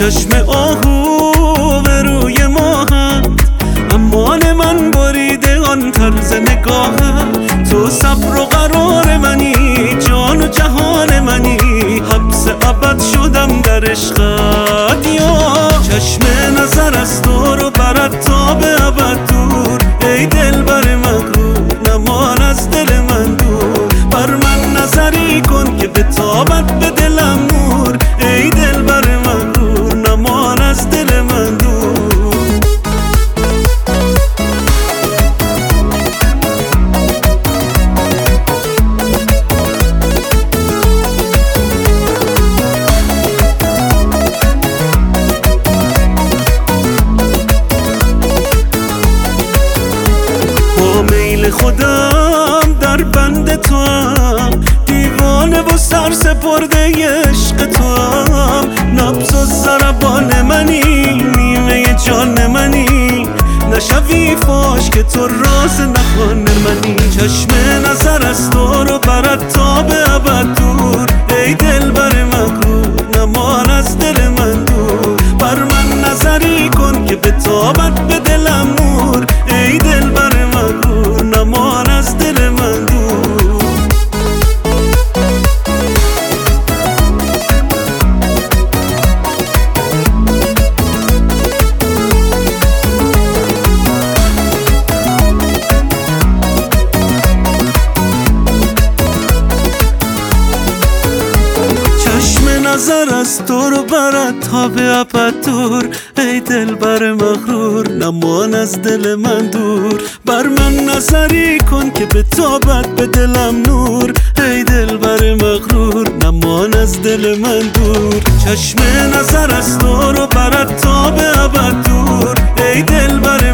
چشم آهو به روی ماهت، امان من بریده آن طرز نگاهت. تو صبر و قرار منی، جان و جهان منی، حبس ابد شدم در عشقت. یا چشم نظر از تو رو برد تا به ابد دور، ای دلبر مغرور نمان از دل من دور. بر من نظری کن که بتابد به دلم نور، ای دلبر مغرور نمان از دل من دور. میل خودم در بند تو هم، دیوانه و سر سپرده عشق تو هم. نبض و ضربان منی، نیمه جان منی، نشوی فاش که تو راز نهان منی. چشم نظر از تو رو برد تا به ابد دور، ای دلبر مغرور نمان از دل من دور. بر من نظری کن که بتابد به دلم نور، ای دلبر مغرور نمان از دل من دور. نظر از تو رو برد تا به ابد دور، ای دلبر مغرور نمان از دل من دور. بر من نظری کن که بتابد به دلم نور، ای دلبر مغرور نمان از دل من دور. چشم نظر از تو رو برد تا به ابد دور، ای دلبر